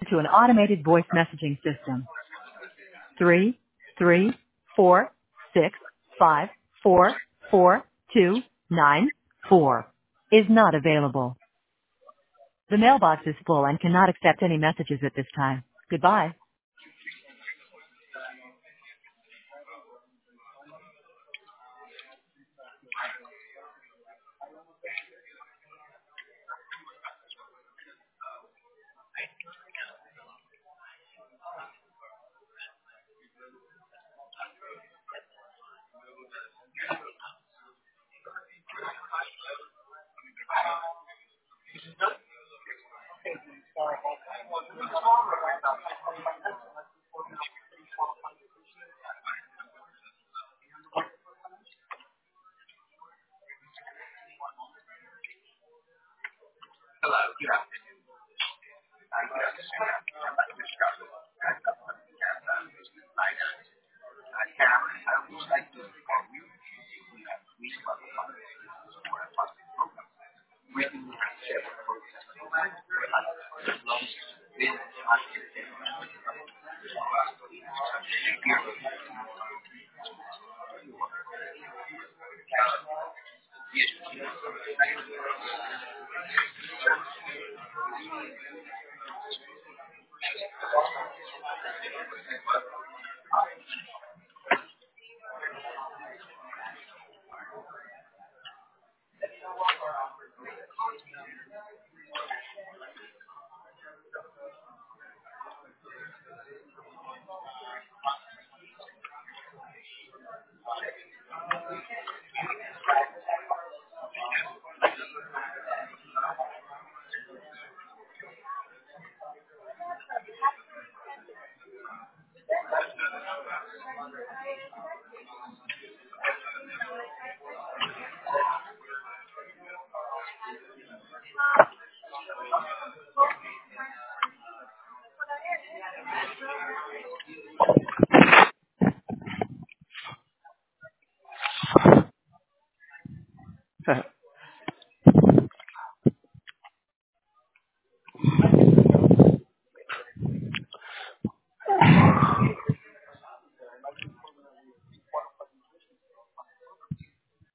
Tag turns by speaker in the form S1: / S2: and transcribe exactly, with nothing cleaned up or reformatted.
S1: to an automated voice messaging system. Three, three, four, six, five, four, four, two, nine, four is not available. The mailbox is full and cannot accept any messages at this time. Goodbye.